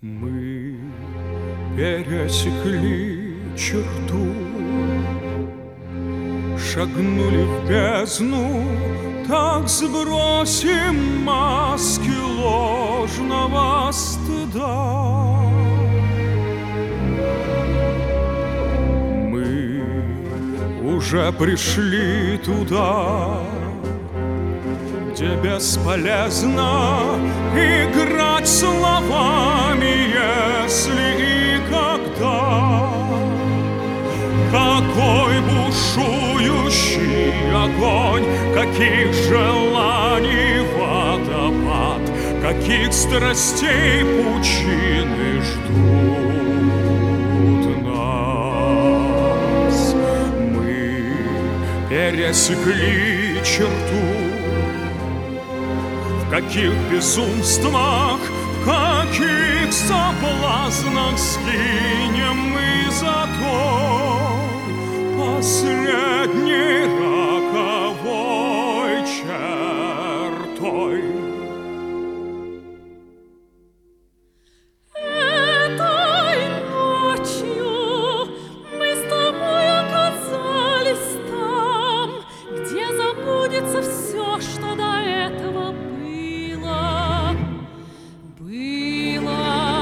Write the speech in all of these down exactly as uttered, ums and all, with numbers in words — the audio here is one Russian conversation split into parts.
Мы пересекли черту, шагнули в бездну, так сбросим маски ложного стыда. Мы уже пришли туда, где бесполезно играть словами, если и когда. Какой бушующий огонь, каких желаний водопад, каких страстей пучины ждут нас. Мы пересекли черту, в каких безумствах, в каких соблазнах скинем мы за той последней роковой чертой. Этой ночью мы с тобой оказались там, где забудется все, что до этого было. Было.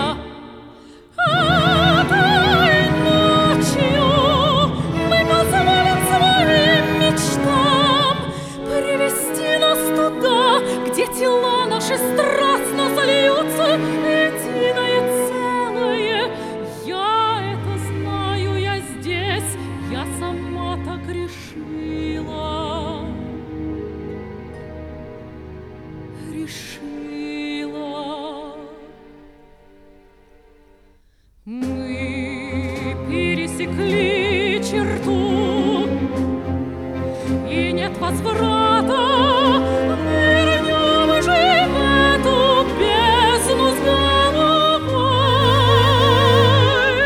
Этой ночью мы позволим своим мечтам привести нас туда, где тела наши страстно зальются единое целое. Я это знаю, я здесь, я сама так решила. Решила. Мы пересекли черту, и нет возврата. Нырнем же в эту бездну с головой.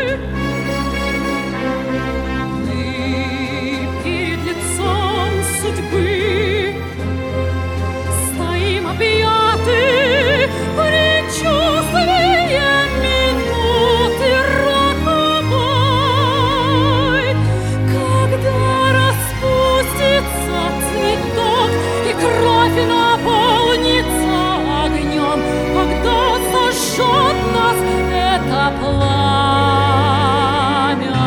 Мы перед лицом судьбы стоим объяты предчувствием минуты роковой, когда распустится цветок и кровь наполнится огнем, когда сожжет нас это пламя.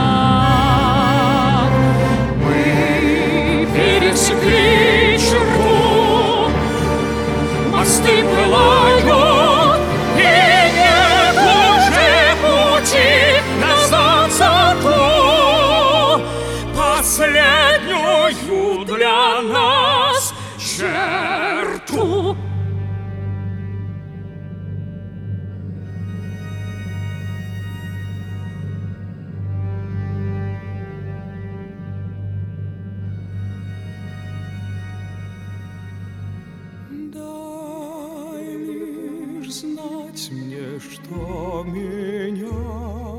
Мы пересекли черту, мосты пылают, и нет уже пути назад за ту последнюю для нас черту. Дай лишь знать мне, что меня